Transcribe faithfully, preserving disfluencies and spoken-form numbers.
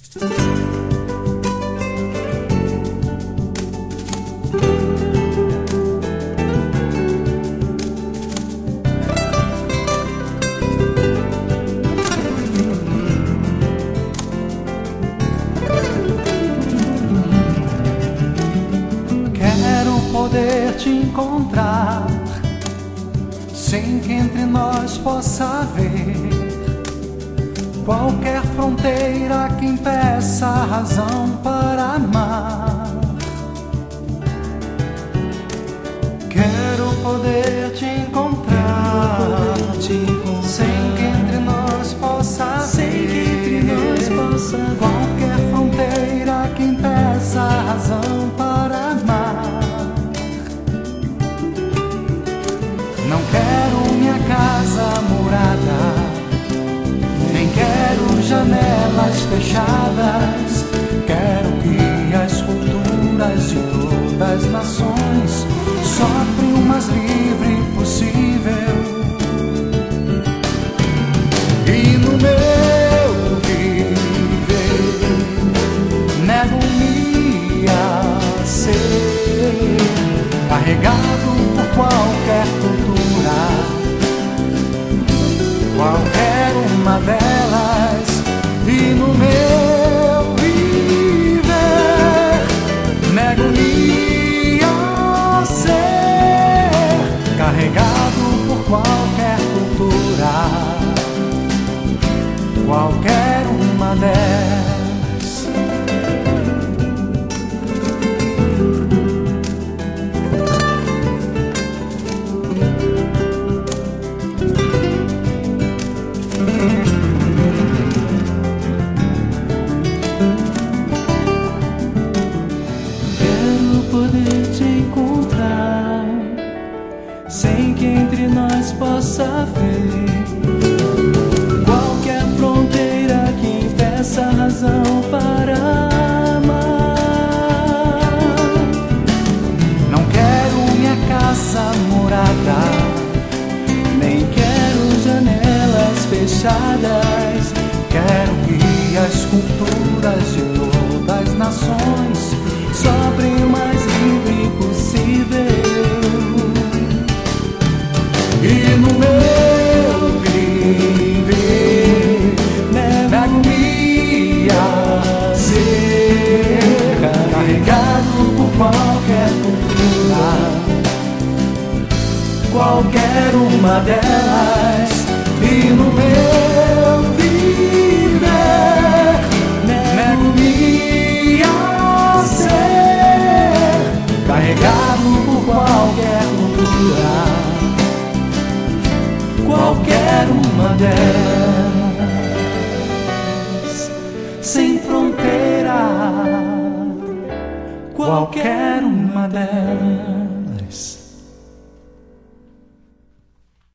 Poder te encontrar sem que entre nós possa haver qualquer fronteira que impeça a razão para amar. Quero poder te encontrar, te encontrar sem que entre nós possa haver, sem que entre nós possa haver qualquer fronteira que impeça a razão para amar. Não quero minha casa murada, nem quero janelas fechadas. Quero que as culturas de todas as nações soprem o mais livre possível. E no meu viver nego-me a ser carregado por qualquer cultura, qualquer uma delas. E no meu viver nego-me a ser carregado por qualquer cultura, qualquer uma delas. Sem que entre nós possa haver qualquer fronteira que impeça a razão para amar. Não quero minha casa murada, nem quero janelas fechadas. Quero que as culturas de todas as nações sobrem o mais livre possível. E no meu viver nego-me a ser carregado por qualquer cultura, qualquer uma delas. E no meu viver nego-me a ser carregado por qualquer cultura, qualquer uma delas. Sem fronteira, qualquer uma delas.